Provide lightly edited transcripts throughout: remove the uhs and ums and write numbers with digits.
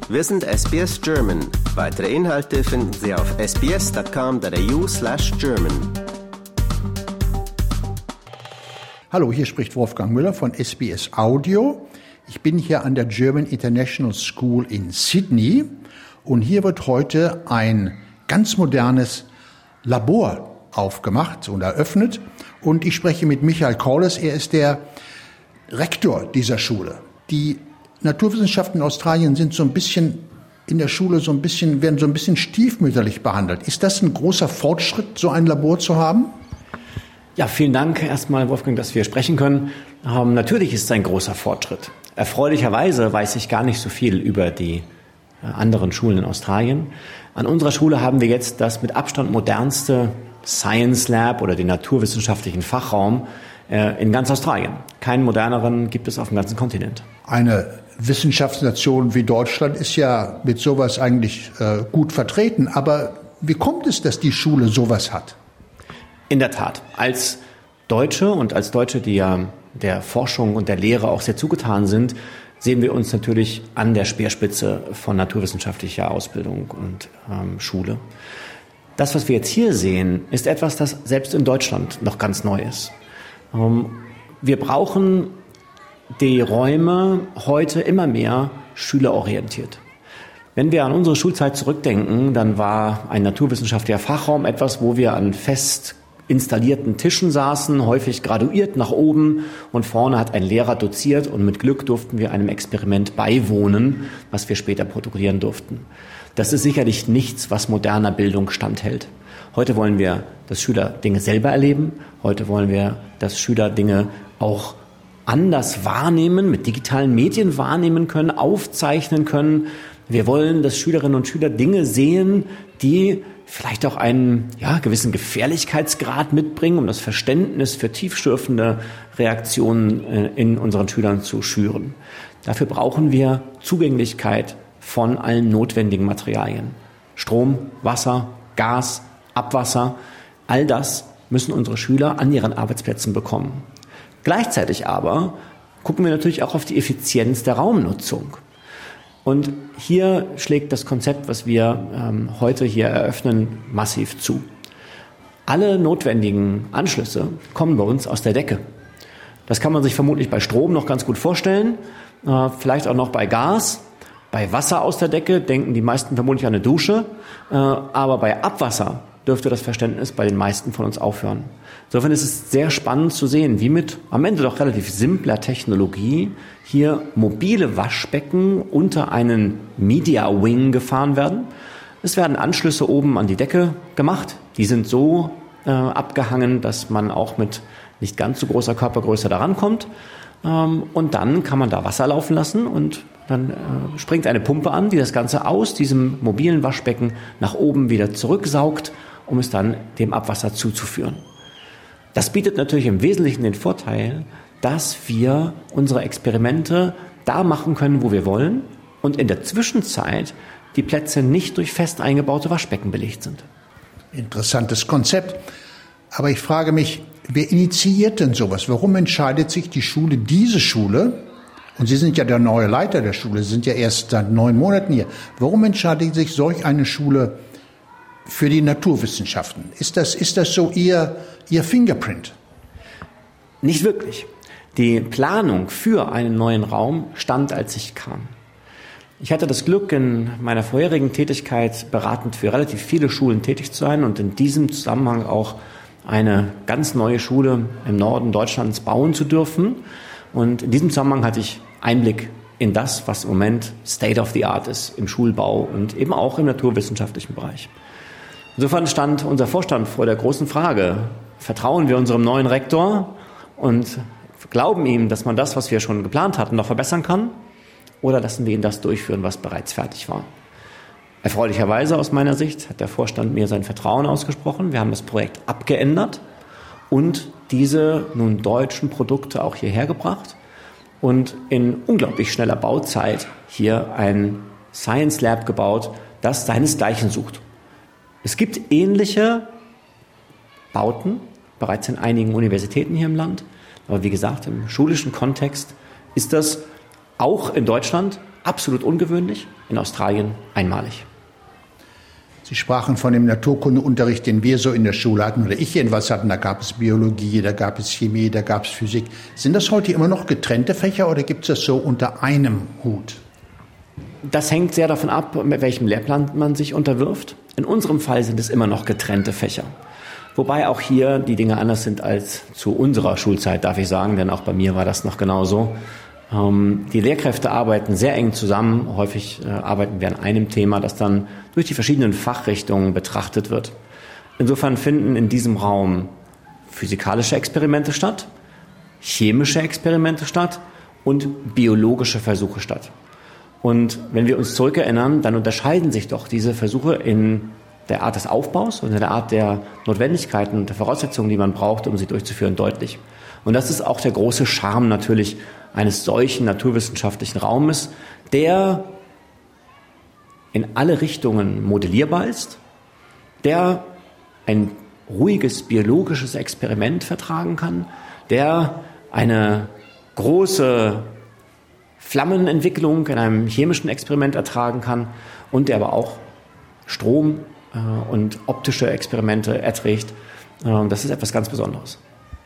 Wir sind SBS German. Weitere Inhalte finden Sie auf sbs.com.au/German. Hallo, hier spricht Wolfgang Müller von SBS Audio. Ich bin hier an der German International School in Sydney und hier wird heute ein ganz modernes Labor aufgemacht und eröffnet. Und ich spreche mit Michael Corliss, er ist der Rektor dieser Schule. Die Naturwissenschaften in Australien sind so ein bisschen in der Schule werden so ein bisschen stiefmütterlich behandelt. Ist das ein großer Fortschritt, so ein Labor zu haben? Ja, vielen Dank erstmal, Wolfgang, dass wir sprechen können. Natürlich ist es ein großer Fortschritt. Erfreulicherweise weiß ich gar nicht so viel über die anderen Schulen in Australien. An unserer Schule haben wir jetzt das mit Abstand modernste Science Lab oder den naturwissenschaftlichen Fachraum in ganz Australien. Keinen moderneren gibt es auf dem ganzen Kontinent. Eine Wissenschaftsnation wie Deutschland ist ja mit sowas eigentlich gut vertreten. Aber wie kommt es, dass die Schule sowas hat? In der Tat. Als Deutsche, die ja der Forschung und der Lehre auch sehr zugetan sind, sehen wir uns natürlich an der Speerspitze von naturwissenschaftlicher Ausbildung und Schule. Das, was wir jetzt hier sehen, ist etwas, das selbst in Deutschland noch ganz neu ist. Wir brauchen die Räume heute immer mehr schülerorientiert. Wenn wir an unsere Schulzeit zurückdenken, dann war ein naturwissenschaftlicher Fachraum etwas, wo wir an fest installierten Tischen saßen, häufig graduiert nach oben und vorne hat ein Lehrer doziert und mit Glück durften wir einem Experiment beiwohnen, was wir später protokollieren durften. Das ist sicherlich nichts, was moderner Bildung standhält. Heute wollen wir, dass Schüler Dinge selber erleben. Heute wollen wir, dass Schüler Dinge auch anders wahrnehmen, mit digitalen Medien wahrnehmen können, aufzeichnen können. Wir wollen, dass Schülerinnen und Schüler Dinge sehen, die vielleicht auch einen gewissen Gefährlichkeitsgrad mitbringen, um das Verständnis für tiefschürfende Reaktionen in unseren Schülern zu schüren. Dafür brauchen wir Zugänglichkeit von allen notwendigen Materialien. Strom, Wasser, Gas, Abwasser, all das müssen unsere Schüler an ihren Arbeitsplätzen bekommen. Gleichzeitig aber gucken wir natürlich auch auf die Effizienz der Raumnutzung. Und hier schlägt das Konzept, was wir heute hier eröffnen, massiv zu. Alle notwendigen Anschlüsse kommen bei uns aus der Decke. Das kann man sich vermutlich bei Strom noch ganz gut vorstellen, vielleicht auch noch bei Gas. Bei Wasser aus der Decke denken die meisten vermutlich an eine Dusche, aber bei Abwasser dürfte das Verständnis bei den meisten von uns aufhören. Insofern ist es sehr spannend zu sehen, wie mit am Ende doch relativ simpler Technologie hier mobile Waschbecken unter einen Media Wing gefahren werden. Es werden Anschlüsse oben an die Decke gemacht. Die sind so abgehangen, dass man auch mit nicht ganz so großer Körpergröße daran kommt. Und dann kann man da Wasser laufen lassen und dann springt eine Pumpe an, die das Ganze aus diesem mobilen Waschbecken nach oben wieder zurücksaugt, um es dann dem Abwasser zuzuführen. Das bietet natürlich im Wesentlichen den Vorteil, dass wir unsere Experimente da machen können, wo wir wollen und in der Zwischenzeit die Plätze nicht durch fest eingebaute Waschbecken belegt sind. Interessantes Konzept. Aber ich frage mich, wer initiiert denn sowas? Warum entscheidet sich diese Schule, und Sie sind ja der neue Leiter der Schule, Sie sind ja erst seit 9 Monaten hier, warum entscheidet sich solch eine Schule für die Naturwissenschaften? Ist das so Ihr Fingerprint? Nicht wirklich. Die Planung für einen neuen Raum stand, als ich kam. Ich hatte das Glück, in meiner vorherigen Tätigkeit beratend für relativ viele Schulen tätig zu sein und in diesem Zusammenhang auch eine ganz neue Schule im Norden Deutschlands bauen zu dürfen. Und in diesem Zusammenhang hatte ich Einblick in das, was im Moment State of the Art ist im Schulbau und eben auch im naturwissenschaftlichen Bereich. Insofern stand unser Vorstand vor der großen Frage, vertrauen wir unserem neuen Rektor und glauben ihm, dass man das, was wir schon geplant hatten, noch verbessern kann, oder lassen wir ihn das durchführen, was bereits fertig war. Erfreulicherweise aus meiner Sicht hat der Vorstand mir sein Vertrauen ausgesprochen. Wir haben das Projekt abgeändert und diese nun deutschen Produkte auch hierher gebracht und in unglaublich schneller Bauzeit hier ein Science Lab gebaut, das seinesgleichen sucht. Es gibt ähnliche Bauten bereits in einigen Universitäten hier im Land, aber wie gesagt, im schulischen Kontext ist das auch in Deutschland absolut ungewöhnlich, in Australien einmalig. Sie sprachen von dem Naturkundeunterricht, den wir so in der Schule hatten, oder ich jedenfalls hatten. Da gab es Biologie, da gab es Chemie, da gab es Physik. Sind das heute immer noch getrennte Fächer oder gibt es das so unter einem Hut? Das hängt sehr davon ab, mit welchem Lehrplan man sich unterwirft. In unserem Fall sind es immer noch getrennte Fächer. Wobei auch hier die Dinge anders sind als zu unserer Schulzeit, darf ich sagen, denn auch bei mir war das noch genauso. Die Lehrkräfte arbeiten sehr eng zusammen. Häufig arbeiten wir an einem Thema, das dann durch die verschiedenen Fachrichtungen betrachtet wird. Insofern finden in diesem Raum physikalische Experimente statt, chemische Experimente statt und biologische Versuche statt. Und wenn wir uns zurückerinnern, dann unterscheiden sich doch diese Versuche in der Art des Aufbaus und in der Art der Notwendigkeiten und der Voraussetzungen, die man braucht, um sie durchzuführen, deutlich. Und das ist auch der große Charme natürlich eines solchen naturwissenschaftlichen Raumes, der in alle Richtungen modellierbar ist, der ein ruhiges biologisches Experiment vertragen kann, der eine große Flammenentwicklung in einem chemischen Experiment ertragen kann und der aber auch Strom und optische Experimente erträgt. Das ist etwas ganz Besonderes.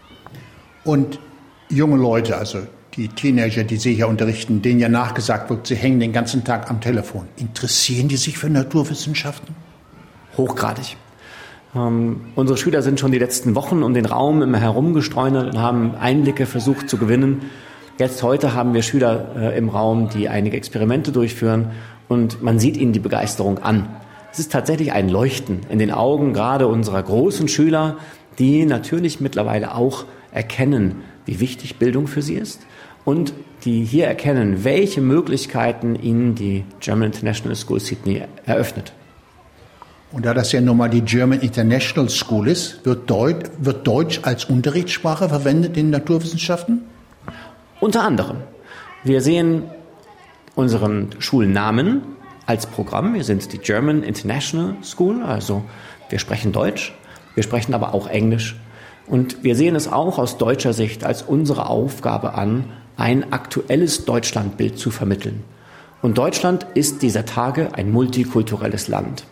Und junge Leute, also die Teenager, die Sie hier unterrichten, denen ja nachgesagt wird, sie hängen den ganzen Tag am Telefon. Interessieren die sich für Naturwissenschaften? Hochgradig. Unsere Schüler sind schon die letzten Wochen um den Raum immer herumgestreunert und haben Einblicke versucht zu gewinnen. Jetzt heute haben wir Schüler im Raum, die einige Experimente durchführen und man sieht ihnen die Begeisterung an. Es ist tatsächlich ein Leuchten in den Augen gerade unserer großen Schüler, die natürlich mittlerweile auch erkennen, wie wichtig Bildung für sie ist und die hier erkennen, welche Möglichkeiten ihnen die German International School Sydney eröffnet. Und da das ja nun mal die German International School ist, wird Deutsch als Unterrichtssprache verwendet in Naturwissenschaften? Unter anderem. Wir sehen unseren Schulnamen als Programm. Wir sind die German International School, also wir sprechen Deutsch, wir sprechen aber auch Englisch. Und wir sehen es auch aus deutscher Sicht als unsere Aufgabe an, ein aktuelles Deutschlandbild zu vermitteln. Und Deutschland ist dieser Tage ein multikulturelles Land.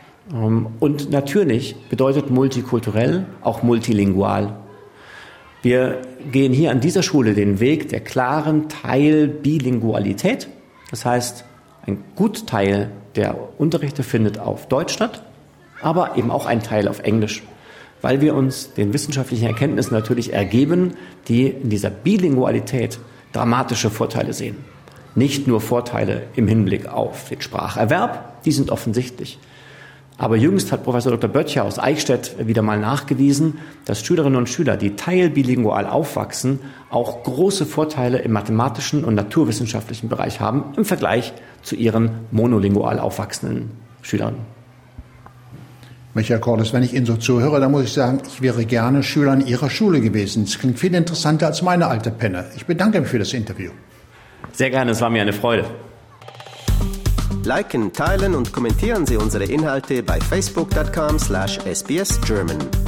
Und natürlich bedeutet multikulturell auch multilingual. Wir gehen hier an dieser Schule den Weg der klaren Teilbilingualität. Das heißt, ein Gutteil der Unterrichte findet auf Deutsch statt, aber eben auch ein Teil auf Englisch, weil wir uns den wissenschaftlichen Erkenntnissen natürlich ergeben, die in dieser Bilingualität dramatische Vorteile sehen. Nicht nur Vorteile im Hinblick auf den Spracherwerb, die sind offensichtlich. Aber jüngst hat Professor Dr. Böttcher aus Eichstätt wieder mal nachgewiesen, dass Schülerinnen und Schüler, die teilbilingual aufwachsen, auch große Vorteile im mathematischen und naturwissenschaftlichen Bereich haben im Vergleich zu ihren monolingual aufwachsenden Schülern. Michael Cordes, wenn ich Ihnen so zuhöre, dann muss ich sagen, ich wäre gerne Schüler an Ihrer Schule gewesen. Das klingt viel interessanter als meine alte Penne. Ich bedanke mich für das Interview. Sehr gerne, es war mir eine Freude. Liken, teilen und kommentieren Sie unsere Inhalte bei facebook.com/sbsgerman.